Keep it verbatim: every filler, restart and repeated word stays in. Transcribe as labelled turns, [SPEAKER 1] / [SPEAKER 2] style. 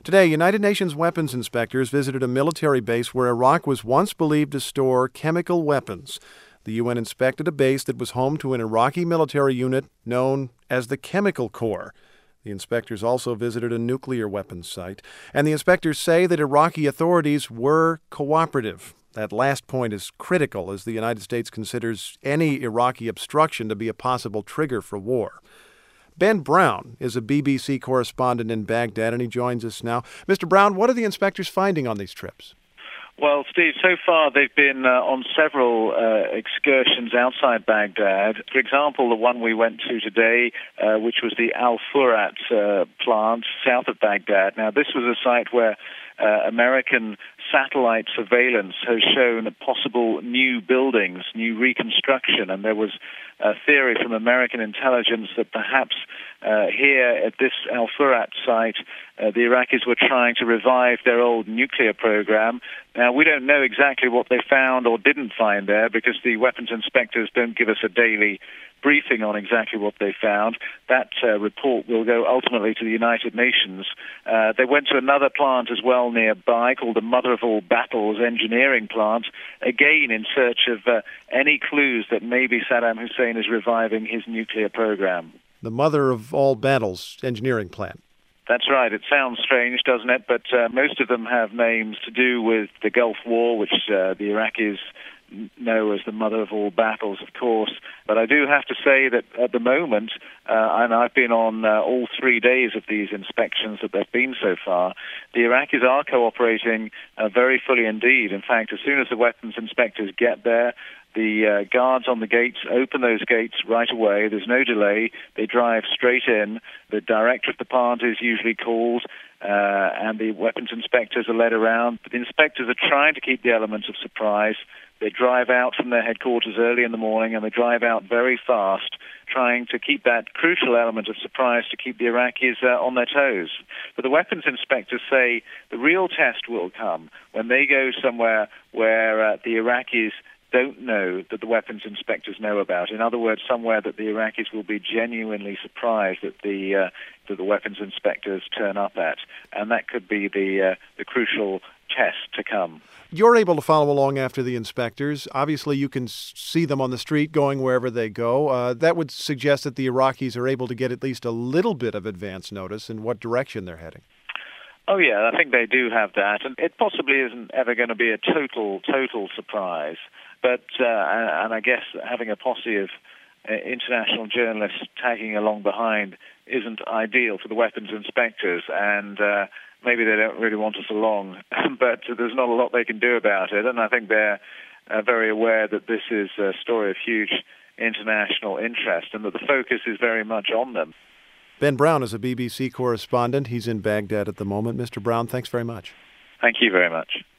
[SPEAKER 1] Today, United Nations weapons inspectors visited a military base where Iraq was once believed to store chemical weapons. The U N inspected a base that was home to an Iraqi military unit known as the Chemical Corps. The inspectors also visited a nuclear weapons site, and the inspectors say that Iraqi authorities were cooperative. That last point is critical as the United States considers any Iraqi obstruction to be a possible trigger for war. Ben Brown is a B B C correspondent in Baghdad, and he joins us now. Mister Brown, what are the inspectors finding on these trips?
[SPEAKER 2] Well, Steve, so far they've been uh, on several uh, excursions outside Baghdad. For example, the one we went to today, uh, which was the Al Furat uh, plant south of Baghdad. Now, this was a site where uh, American satellite surveillance has shown possible new buildings, new reconstruction, and there was a theory from American intelligence that perhaps uh, here at this Al Furat site, uh, the Iraqis were trying to revive their old nuclear program. Now, we don't know exactly what they found or didn't find there because the weapons inspectors don't give us a daily briefing on exactly what they found. That uh, report will go ultimately to the United Nations. Uh, they went to another plant as well nearby called the Mother of All Battles engineering plant, again in search of uh, any clues that maybe Saddam Hussein is reviving his nuclear program.
[SPEAKER 1] The Mother of All Battles engineering plant.
[SPEAKER 2] That's right. It sounds strange, doesn't it? But uh, most of them have names to do with the Gulf War, which uh, the Iraqis know as the Mother of All Battles, of course. But I do have to say that at the moment, uh, and I've been on uh, all three days of these inspections that there've been so far, the Iraqis are cooperating uh, very fully indeed. In fact, as soon as the weapons inspectors get there, the uh, guards on the gates open those gates right away. There's no delay. They drive straight in. The director of the plant is usually called, uh, and the weapons inspectors are led around. But the inspectors are trying to keep the element of surprise. They drive out from their headquarters early in the morning, and they drive out very fast, trying to keep that crucial element of surprise to keep the Iraqis uh, on their toes. But the weapons inspectors say the real test will come when they go somewhere where uh, the Iraqis don't know that the weapons inspectors know about. In other words, somewhere that the Iraqis will be genuinely surprised that the uh, that the weapons inspectors turn up at, and that could be the uh, the crucial test to come.
[SPEAKER 1] You're able to follow along after the inspectors. Obviously, you can see them on the street going wherever they go. Uh, that would suggest that the Iraqis are able to get at least a little bit of advance notice in what direction they're heading.
[SPEAKER 2] Oh, yeah, I think they do have that. And it possibly isn't ever going to be a total, total surprise. But, uh, and I guess having a posse of uh, international journalists tagging along behind isn't ideal for the weapons inspectors. And uh, maybe they don't really want us along. But there's not a lot they can do about it. And I think they're uh, very aware that this is a story of huge international interest and that the focus is very much on them.
[SPEAKER 1] Ben Brown is a B B C correspondent. He's in Baghdad at the moment. Mister Brown, thanks very much.
[SPEAKER 2] Thank you very much.